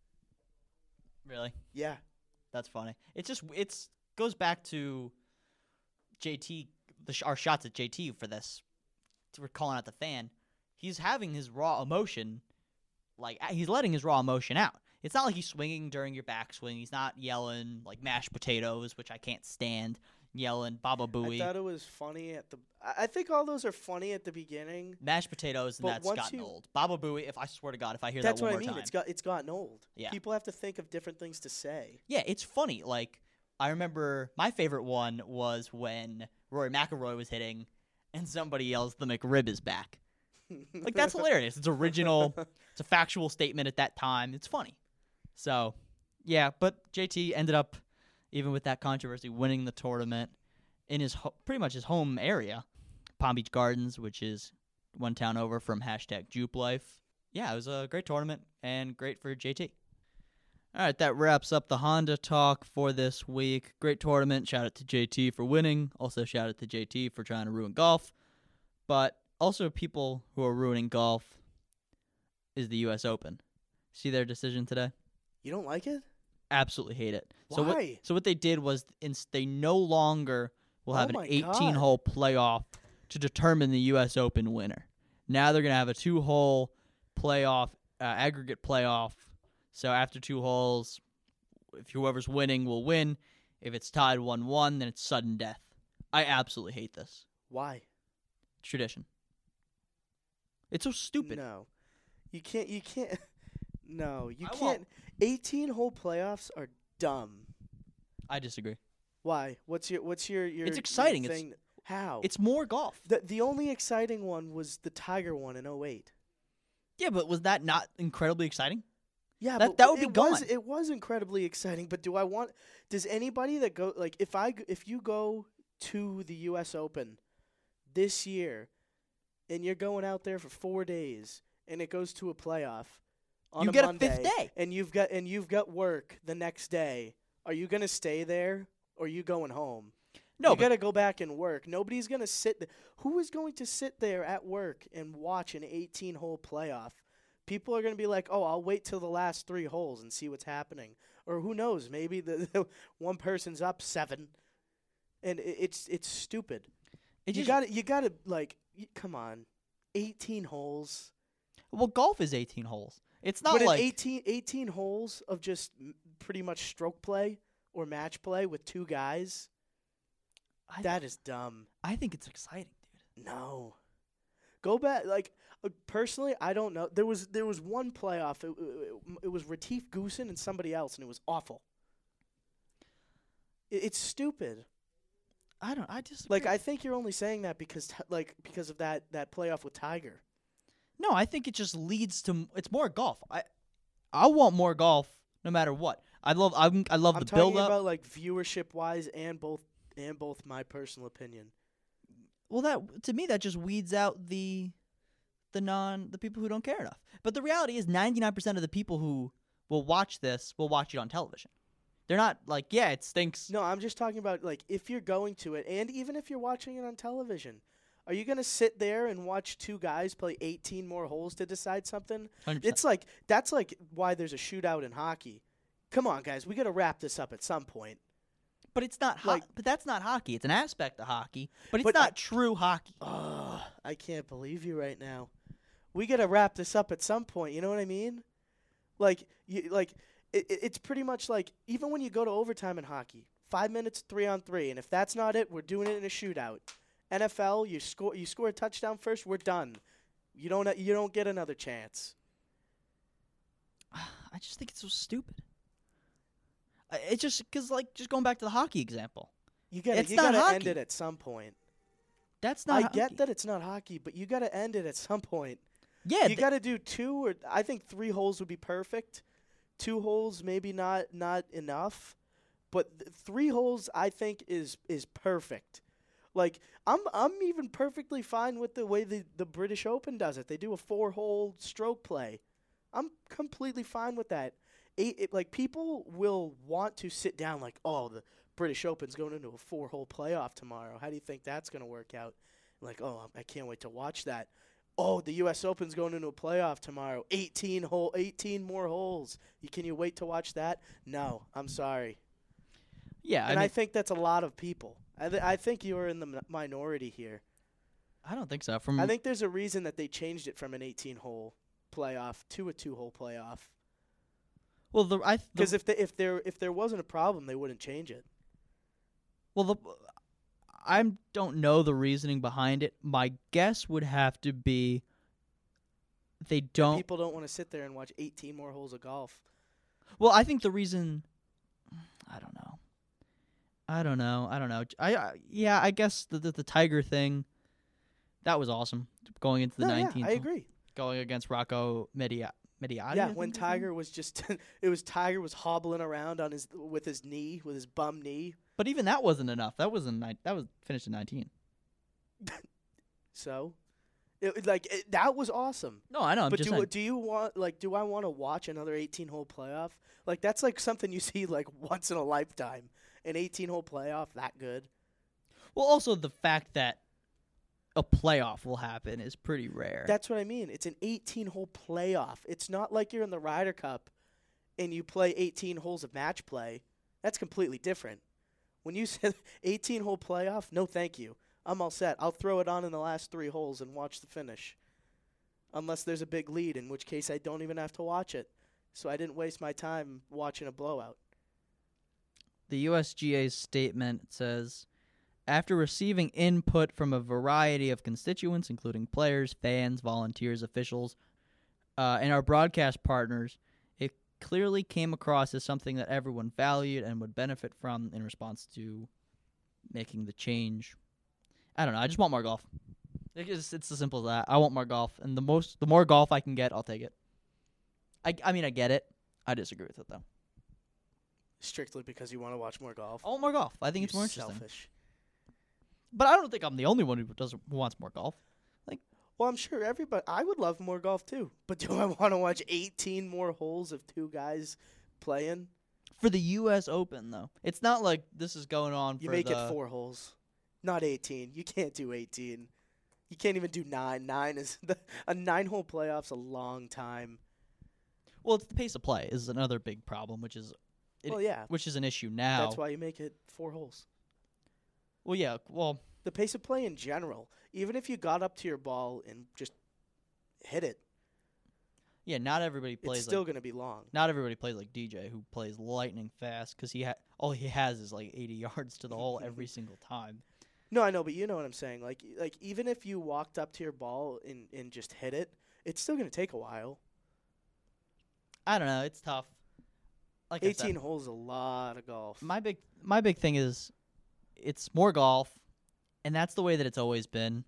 Really? Yeah. That's funny. It's just it's goes back to J T, the sh- our shots at J T for this. We're calling out the fan. He's having his raw emotion, like he's letting his raw emotion out. It's not like he's swinging during your backswing. He's not yelling like mashed potatoes, which I can't stand. Yelling Baba Booey. I thought it was funny at the. I think all those are funny at the beginning. Mashed potatoes, and But that's once gotten you- old. Baba Booey. If I swear to God, if I hear That's that one what I more mean. time, It's got it's gotten old. Yeah. People have to think of different things to say. yeah, it's funny. Like I remember my favorite one was when Rory McIlroy was hitting, and somebody yells, "The McRib is back." Like, that's hilarious. It's original. It's a factual statement at that time. It's funny. So, yeah, but J T ended up, even with that controversy, winning the tournament in his ho- pretty much his home area, Palm Beach Gardens, which is one town over from hashtag Jupe Life. Yeah, it was a great tournament and great for J T. All right, that wraps up the Honda talk for this week. Great tournament. Shout out to J T for winning. Also, shout out to J T for trying to ruin golf. But also, people who are ruining golf is the U S Open. See their decision today? You don't like it? Absolutely hate it. Why? So what, so what they did was ins- they no longer will have Oh an my eighteen-hole playoff to determine the U S Open winner. Now they're going to have a two-hole playoff, uh, aggregate playoff. So after two holes, if whoever's winning will win. If it's tied one one, then it's sudden death. I absolutely hate this. Why? Tradition. It's so stupid. No, you can't. You can't. No, you I can't. won't. eighteen-hole playoffs are dumb. I disagree. Why? What's your What's your your? It's exciting. Your It's- thing? How? It's more golf. the the only exciting one was the Tiger one in oh eight. Yeah, but was that not incredibly exciting? Yeah, That- but that would be it was, gone. it was incredibly exciting. But do I want? Does anybody that go like if I g- if you go to the U S Open this year, and you're going out there for four days, and it goes to a playoff on You a get a Monday, fifth day. and you've got and you've got work the next day. Are you gonna stay there, or are you going home? No, you but got to go back and work. Nobody's going to sit th- Who is going to sit there at work and watch an eighteen-hole playoff? People are going to be like, "Oh, I'll wait till the last three holes and see what's happening." Or who knows, maybe the, the one person's up seven. And it, it's it's stupid. it you just, got to you got to like y- come on. eighteen holes. well, golf is eighteen holes. It's not But like in eighteen, eighteen holes of just m- pretty much stroke play or match play with two guys. I, That is dumb. I think it's exciting, dude. No. Go back. Like uh, personally, I don't know. There was there was one playoff. It, it, it was Retief Goosen and somebody else, and it was awful. It, it's stupid. I don't. I just Like I think you're only saying that because t- like because of that that playoff with Tiger. no. I think it just leads to. It's more golf. I I want more golf, no matter what. I love. I'm, I love I'm the talking build up. about like viewership wise and both and both my personal opinion. Well, that to me that just weeds out the the non the people who don't care enough. But the reality is, ninety-nine percent of the people who will watch this will watch it on television. They're not like, yeah, it stinks. No, I'm just talking about like if you're going to it, and even if you're watching it on television, are you gonna sit there and watch two guys play eighteen more holes to decide something? one hundred percent. It's like that's like why there's a shootout in hockey. Come on, guys, we got to wrap this up at some point. But it's not ho- like- But that's not hockey. It's an aspect of hockey, but it's But not I- true hockey. Oh, I can't believe you right now. We got to wrap this up at some point. You know what I mean? Like, you, like it, it- it's pretty much like even when you go to overtime in hockey, five minutes, three on three, and if that's not it, we're doing it in a shootout. N F L, you score, you score a touchdown first, we're done. You don't, you don't get another chance. I just think it's so stupid. I- It's just because, like, just going back to the hockey example. You got, It's you not got to end hockey. it at some point. That's not. I hockey. get that it's not hockey, but you got to end it at some point. Yeah, you th- got to do two or I think three holes would be perfect. Two holes maybe not not enough, but th- three holes I think is is perfect. Like I'm I'm even perfectly fine with the way the the British Open does it. They do a four hole stroke play. I'm completely fine with that. Eight, it, like people will want to sit down like, oh, the British Open's going into a four hole playoff tomorrow. How do you think that's going to work out? Like, oh, I can't wait to watch that. Oh, the U S Open's going into a playoff tomorrow. eighteen hole, eighteen more holes. You, can you wait to watch that? No, I'm sorry. yeah. I and mean, I think that's a lot of people. I, th- I think you're in the mi- minority here. I don't think so. From I think there's a reason that they changed it from an eighteen-hole playoff to a two-hole playoff. well, the I th- the- Because if the, if there if there wasn't a problem, they wouldn't change it. Well, the I don't know the reasoning behind it. My guess would have to be they don't. People don't want to sit there and watch eighteen more holes of golf. Well, I think the reason I don't know. I don't know. I don't know. I, I yeah. I guess the, the the Tiger thing that was awesome. Going into the No, yeah, nineteenth, I agree. going against Rocco Media Mediati. I Yeah, think when his name? Tiger was just it was Tiger was hobbling around on his with his knee, with his bum knee. But even that wasn't enough. That was in ni- that was finished in nineteen. So, it, it- like it, that was awesome. No, I know. I'm but just do saying. do you want like do I want to watch another eighteen-hole playoff? Like that's like something you see like once in a lifetime. An eighteen-hole playoff that good? Well, also the fact that a playoff will happen is pretty rare. That's what I mean. It's an eighteen-hole playoff. It's not like you're in the Ryder Cup and you play eighteen holes of match play. That's completely different. When you said eighteen-hole playoff, no thank you. I'm all set. I'll throw it on in the last three holes and watch the finish. Unless there's a big lead, in which case I don't even have to watch it. So I didn't waste my time watching a blowout. The U S G A's statement says, after receiving input from a variety of constituents, including players, fans, volunteers, officials, uh, and our broadcast partners, it clearly came across as something that everyone valued and would benefit from in response to making the change. I don't know. I just want more golf. It's, it's as simple as that. I want more golf, and the most, the more golf I can get, I'll take it. I, I mean, I get it. I disagree with it though. Strictly because you want to watch more golf. I want more golf. I think You're it's more interesting. selfish. But I don't think I'm the only one who doesn't who wants more golf. Well, I'm sure everybody. I would love more golf too, but do I want to watch eighteen more holes of two guys playing? For the U S Open, though, it's not like this is going on. You for make the, it four holes, not eighteen. You can't do eighteen. You can't even do nine. Nine is the, a nine-hole playoff's a long time. Well, it's the pace of play is another big problem, which is, it, well, yeah, which is an issue now. that's why you make it four holes. Well, yeah, well, The pace of play in general, even if you got up to your ball and just hit it, yeah. Not everybody plays. it's still like, going to be long. Not everybody plays like D J, who plays lightning fast because he ha- all he has is like eighty yards to the hole every single time. No, I know, but you know what I'm saying. Like, like even if you walked up to your ball and, and just hit it, it's still going to take a while. I don't know. It's tough. Like I eighteen said, holes is a lot of golf. my big my big thing is it's more golf, and that's the way that it's always been.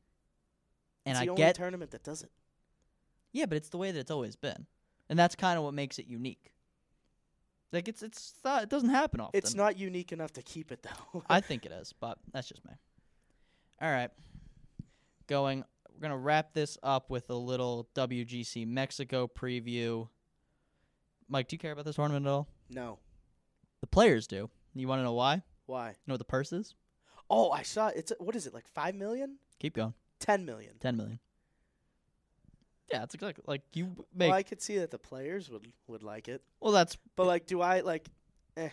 And it's I the only get tournament that does it. yeah, but it's the way that it's always been, and that's kind of what makes it unique. Like it's it's not, it doesn't happen often. It's not unique enough to keep it though. I think it is, but that's just me. All right, going. We're gonna wrap this up with a little W G C Mexico preview. Mike, do you care about this tournament at all? No. The players do. You want to know why? You Why? know what the purse is? Oh, I saw it's what is it like five million? Keep going. Ten million. Ten million. Yeah, it's exactly like you make. Well, I could see that the players would would like it, well, that's but like, do I like? a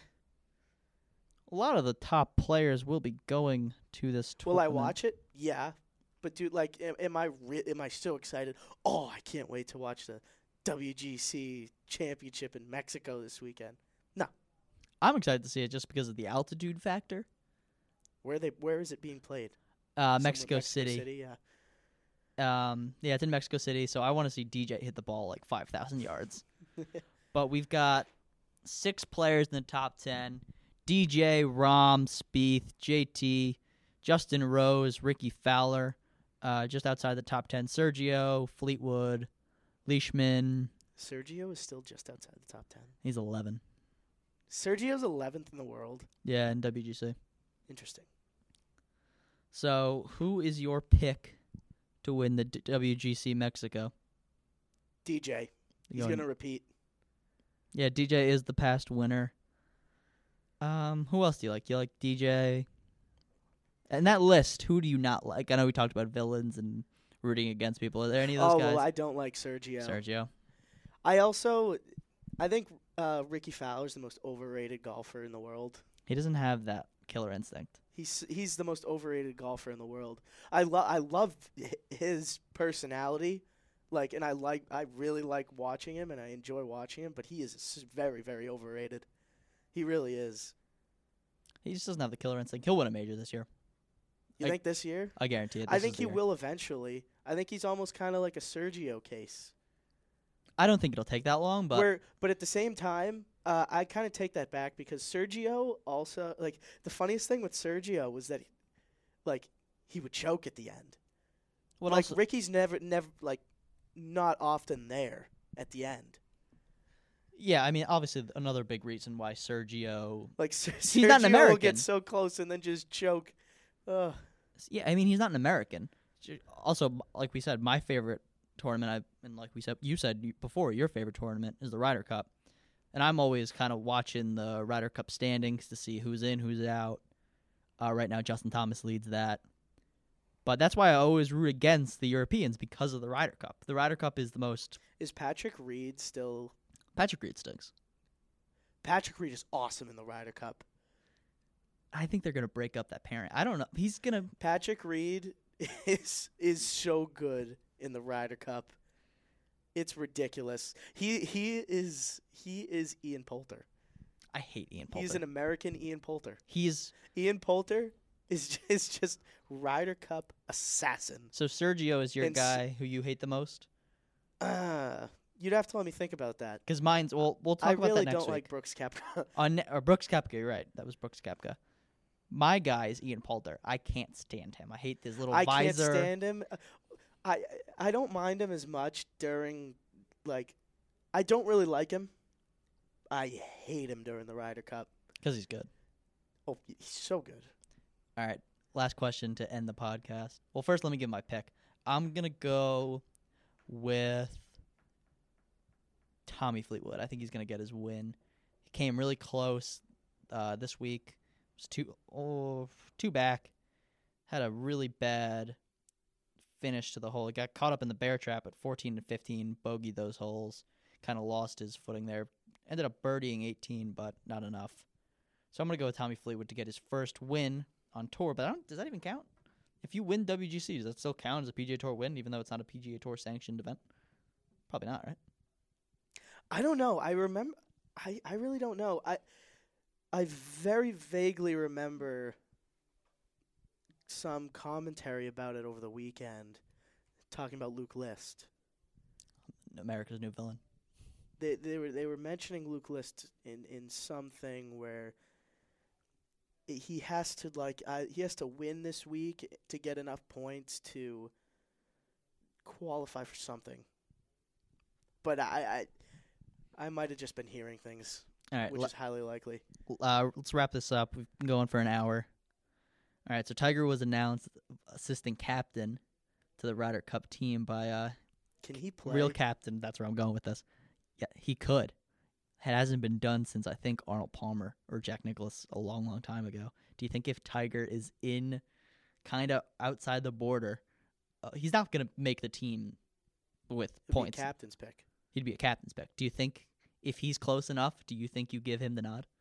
lot of the top players will be going to this Will I tournament. watch it? Yeah, but dude, like, am, am I re- am I still excited? Oh, I can't wait to watch the W G C Championship in Mexico this weekend. I'm excited to see it just because of the altitude factor. Where they where is it being played? Uh, Somewhere Mexico, Mexico City. City, yeah. Um, yeah, it's in Mexico City, so I want to see D J hit the ball like five thousand yards. But we've got six players in the top ten. D J, Rom, Spieth, J T, Justin Rose, Ricky Fowler. Uh, just outside the top ten, Sergio, Fleetwood, Leishman. Sergio is still just outside the top ten. He's eleven. Sergio's eleventh in the world. Yeah, in W G C. Interesting. So who is your pick to win the D- W G C Mexico? D J. He's Going- going to repeat. Yeah, D J is the past winner. Um, who else do you like? You like D J? And that list, who do you not like? I know we talked about villains and rooting against people. Are there any of those Oh, guys? well, I don't like Sergio. Sergio. I also, I think uh, Ricky Fowler's the most overrated golfer in the world. He doesn't have that killer instinct. He's he's the most overrated golfer in the world. I love I love hi- his personality, like, and I like I really like watching him, and I enjoy watching him. But he is s- very very overrated. He really is. He just doesn't have the killer instinct. He'll win a major this year. You I- think this year? I guarantee it. I This think is the he year. will eventually. I think he's almost kind of like a Sergio case. I don't think it'll take that long, but Where, but at the same time, uh, I kind of take that back because Sergio also like the funniest thing with Sergio was that, like, he would choke at the end. what like else? Ricky's never, never like, not often there at the end. Yeah, I mean, obviously th- another big reason why Sergio. Like Ser- He's not an Sergio will American. get so close and then just choke. Ugh. Yeah, I mean, he's not an American. Also, m- like we said, my favorite tournament, I and like we said, you said you- before, your favorite tournament is the Ryder Cup, and I'm always kind of watching the Ryder Cup standings to see who's in, who's out. Uh, right now, Justin Thomas leads that, but that's why I always root against the Europeans because of the Ryder Cup. The Ryder Cup is the most. Is Patrick Reed still? Patrick Reed stinks. Patrick Reed is awesome in the Ryder Cup. I think they're gonna break up that pairing. I don't know. He's gonna. Patrick Reed is is so good in the Ryder Cup. It's ridiculous. He he is he is Ian Poulter. I hate Ian Poulter. He's an American Ian Poulter. He's Ian Poulter is is just Ryder Cup assassin. so Sergio is your And s- guy who you hate the most. Uh, you'd have to let me think about that. Because mine's. Well, we'll talk I about really that next don't week. like Brooks Koepka. On ne- or Brooks Koepka, you're right. That was Brooks Koepka. My guy is Ian Poulter. I can't stand him. I hate this little I visor. can't stand him. I I don't mind him as much during, like, I don't really like him. I hate him during the Ryder Cup. Because he's good. Oh, he's so good. All right, last question to end the podcast. Well, first let me give my pick. I'm going to go with Tommy Fleetwood. I think he's going to get his win. He came really close uh, this week. Was two oh two back. Had a really bad finish to the hole. He got caught up in the bear trap at fourteen and fifteen, bogeyed those holes, kind of lost his footing there. Ended up birdieing eighteen, but not enough. So I'm going to go with Tommy Fleetwood to get his first win on tour. But I don't, does that even count? If you win W G C, does that still count as a P G A Tour win, even though it's not a P G A Tour sanctioned event? Probably not, right? I don't know. I remember. I, I really don't know. I I very vaguely remember some commentary about it over the weekend, talking about Luke List. America's new villain. They they were they were mentioning Luke List in, in something where he has to like uh, he has to win this week to get enough points to qualify for something. But I I, I might have just been hearing things. All right, which le- is highly likely. Uh, let's wrap this up. We've been going for an hour. All right, so Tiger was announced assistant captain to the Ryder Cup team by uh, Can he play? real captain. That's where I'm going with this. Yeah, he could. It hasn't been done since, I think, Arnold Palmer or Jack Nicklaus a long, long time ago. Do you think if Tiger is in kind of outside the border, uh, he's not going to make the team with It'd points. Be a captain's pick. He'd be a captain's pick. Do you think if he's close enough, do you think you give him the nod?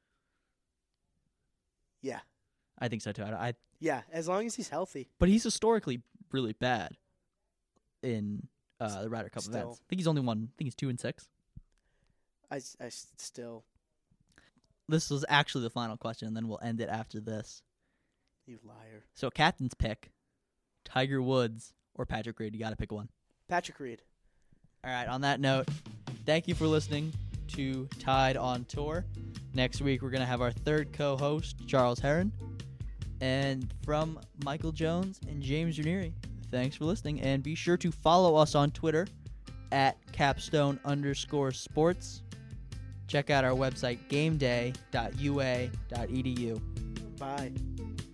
Yeah. I think so, too. I, I Yeah, as long as he's healthy. But he's historically really bad in uh, the Ryder Cup Still. events. I think he's only won, I think he's two and six. I, s- I s- still, This was actually the final question, and then we'll end it after this. you liar. So, captain's pick, Tiger Woods or Patrick Reed. You got to pick one. Patrick Reed. All right, on that note, thank you for listening to Tide on Tour. Next week, we're going to have our third co-host, Charles Heron. And from Michael Jones and James Ranieri, thanks for listening. And be sure to follow us on Twitter at capstone underscore sports. Check out our website, gameday dot u a dot e d u. Bye.